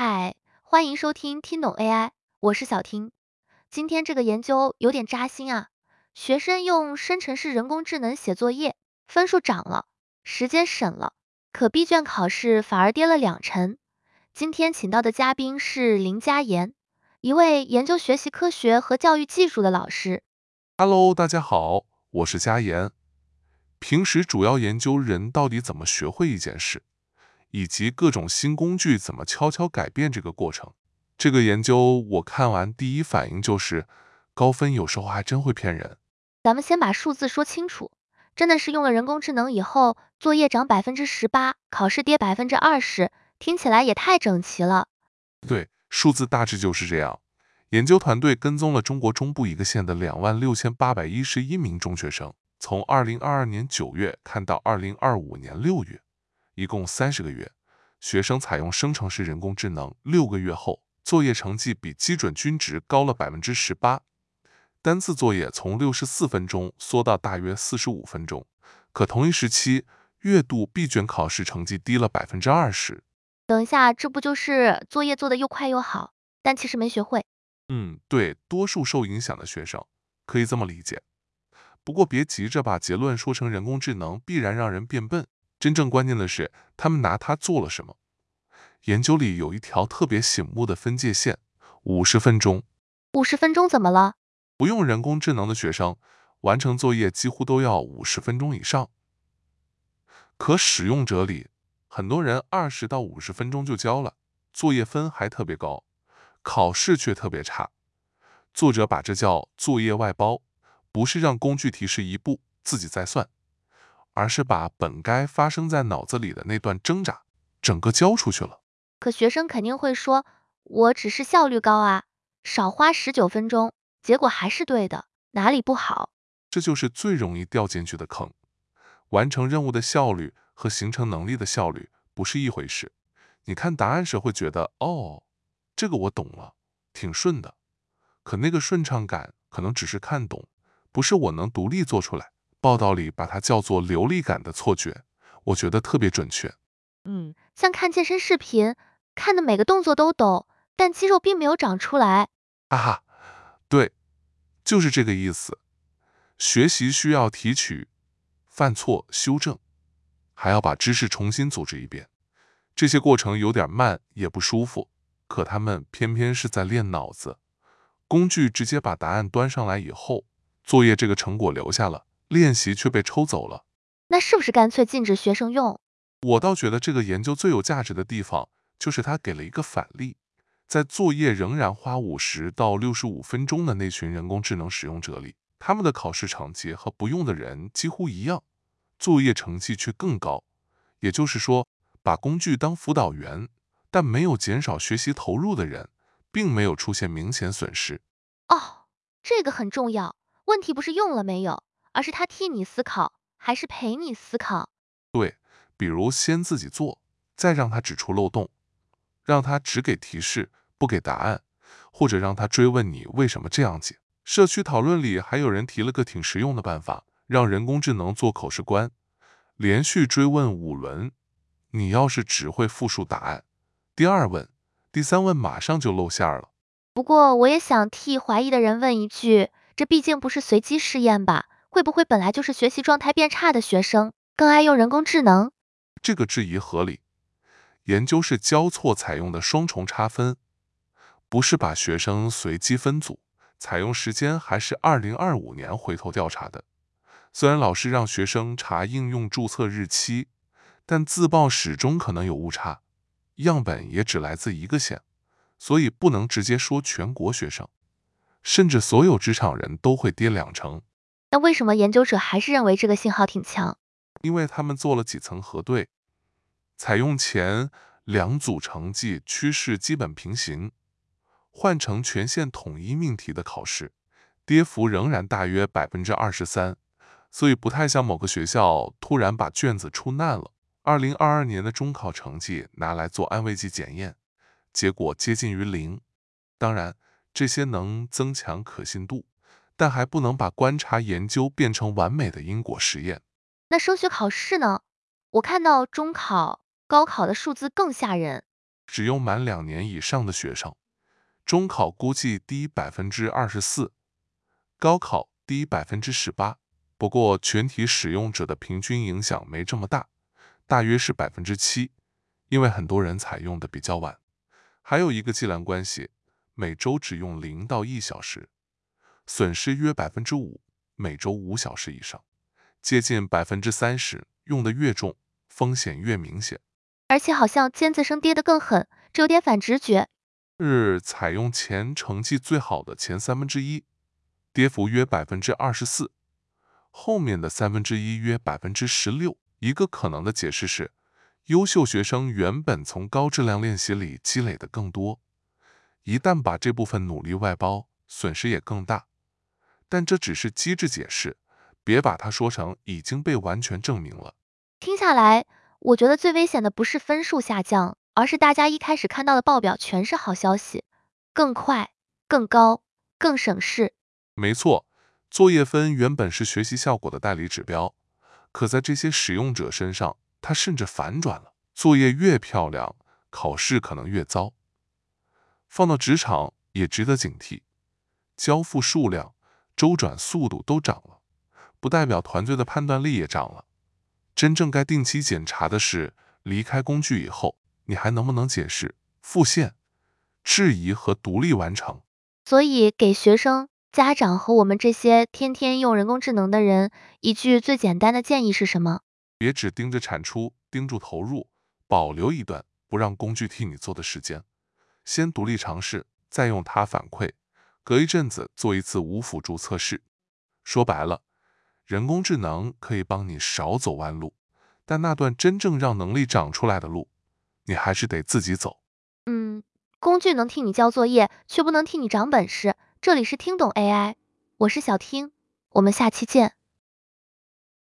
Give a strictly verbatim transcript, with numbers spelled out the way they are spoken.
嗨，欢迎收听听懂 A I，我是小听。今天这个研究有点扎心啊，学生用生成式人工智能写作业，分数涨了，时间省了，可闭卷考试反而跌了两成。今天请到的嘉宾是林佳妍，一位研究学习科学和教育技术的老师。 Hello，大家好，我是佳言。平时主要研究人到底怎么学会一件事，以及各种新工具怎么悄悄改变这个过程。这个研究我看完第一反应就是，高分有时候还真会骗人。 咱们先把数字说清楚，真的是用了人工智能以后，作业涨百分之十八，考试跌百分之二十，听起来也太整齐了。 对，数字大致就是这样。研究团队跟踪了中国中部一个县的两万六千八百一十一名中学生，从二零二二年九月看到二零二五年六月，一共三十个月。学生采用生成式人工智能，六个月后，作业成绩比基准均值高了百分之十八。单次作业从六十四分钟缩到大约四十五分钟，可同一时期，月度闭卷考试成绩低了百分之二十。 等一下，这不就是作业做得又快又好，但其实没学会？ 嗯，对，多数受影响的学生可以这么理解。不过别急着把结论说成人工智能必然让人变笨，真正关键的是他们拿它做了什么。研究里有一条特别醒目的分界线：五十分钟。 五十分钟怎么了？ 不用人工智能的学生完成作业几乎都要五十分钟以上，可使用者里很多人二十到五十分钟就交了，作业分还特别高，考试却特别差。作者把这叫作业外包，不是让工具提示一步自己再算，而是把本该发生在脑子里的那段挣扎整个交出去了。 可学生肯定会说，我只是效率高啊，少花十九分钟，结果还是对的，哪里不好？ 这就是最容易掉进去的坑。完成任务的效率和形成能力的效率不是一回事。你看答案时会觉得，哦，这个我懂了，挺顺的。可那个顺畅感可能只是看懂，不是我能独立做出来。报道里把它叫做流利感的错觉，我觉得特别准确。 嗯，像看健身视频，看的每个动作都懂，但肌肉并没有长出来。 哈哈，对，就是这个意思。学习需要提取、犯错、修正，还要把知识重新组织一遍。这些过程有点慢，也不舒服，可他们偏偏是在练脑子。工具直接把答案端上来以后，作业这个成果留下了，练习却被抽走了。 那是不是干脆禁止学生用？ 我倒觉得这个研究最有价值的地方，就是他给了一个反例，在作业仍然花五十到六十五分钟的那群人工智能使用者里，他们的考试成绩和不用的人几乎一样，作业成绩却更高。也就是说，把工具当辅导员，但没有减少学习投入的人，并没有出现明显损失。 哦，这个很重要。问题不是用了没有，而是他替你思考，还是陪你思考。 对，比如先自己做，再让他指出漏洞，让他只给提示，不给答案，或者让他追问你为什么这样解。社区讨论里还有人提了个挺实用的办法，让人工智能做口试官，连续追问五轮。你要是只会复述答案，第二问、第三问马上就露馅了。 不过我也想替怀疑的人问一句，这毕竟不是随机试验吧？会不会本来就是学习状态变差的学生，更爱用人工智能？ 这个质疑合理。研究是交错采用的双重差分，不是把学生随机分组，采用时间还是二零二五年回头调查的。虽然老师让学生查应用注册日期，但自报始终可能有误差，样本也只来自一个县，所以不能直接说全国学生，甚至所有职场人都会跌两成， 那为什么研究者还是认为这个信号挺强？ 因为他们做了几层核对，采用前两组成绩趋势基本平行，换成全县统一命题的考试，跌幅仍然大约百分之二十三，所以不太像某个学校突然把卷子出难了。二零二二年的中考成绩拿来做安慰剂检验，结果接近于零。当然，这些能增强可信度，但还不能把观察研究变成完美的因果实验。 那升学考试呢？我看到中考、高考的数字更吓人。 只用满两年以上的学生，中考估计低百分之二十四，高考低百分之十八。不过全体使用者的平均影响没这么大，大约是百分之七，因为很多人采用的比较晚。还有一个计量关系，每周只用零到一小时，损失约百分之五，每周五小时以上，接近百分之三十，用的越重，风险越明显。 而且好像尖子生跌得更狠，这有点反直觉。 是采用前成绩最好的前三分之一，跌幅约百分之二十四，后面的三分之一约百分之十六。一个可能的解释是，优秀学生原本从高质量练习里积累的更多，一旦把这部分努力外包，损失也更大。但这只是机制解释，别把它说成已经被完全证明了。 听下来，我觉得最危险的不是分数下降，而是大家一开始看到的报表全是好消息，更快、更高、更省事。 没错，作业分原本是学习效果的代理指标，可在这些使用者身上，它甚至反转了。作业越漂亮，考试可能越糟。放到职场也值得警惕，交付数量、周转速度都涨了，不代表团队的判断力也涨了。真正该定期检查的是，离开工具以后，你还能不能解释、复现、质疑和独立完成。 所以给学生、家长和我们这些天天用人工智能的人，一句最简单的建议是什么？ 别只盯着产出，盯住投入，保留一段不让工具替你做的时间，先独立尝试，再用它反馈，隔一阵子做一次无辅助测试。说白了，人工智能可以帮你少走弯路，但那段真正让能力长出来的路，你还是得自己走。 嗯，工具能替你交作业，却不能替你长本事。这里是听懂 A I，我是小听，我们下期见。